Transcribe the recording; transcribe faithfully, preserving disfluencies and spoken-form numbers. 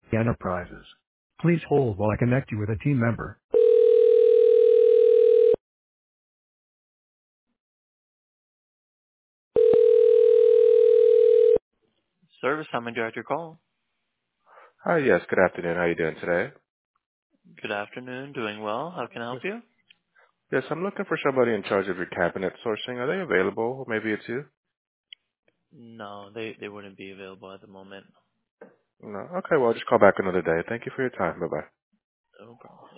Enterprises. Please hold while I connect you with a team member. Service, how may I direct your call? Hi, yes, good afternoon. How are you doing today? Good afternoon, doing well. How can I help Yes. you? Yes, I'm looking for somebody in charge of your cabinet sourcing. Are they available? Or maybe it's you? No, they, they wouldn't be available at the moment. No. Okay, well, I'll just call back another day. Thank you for your time. Bye-bye. No problem.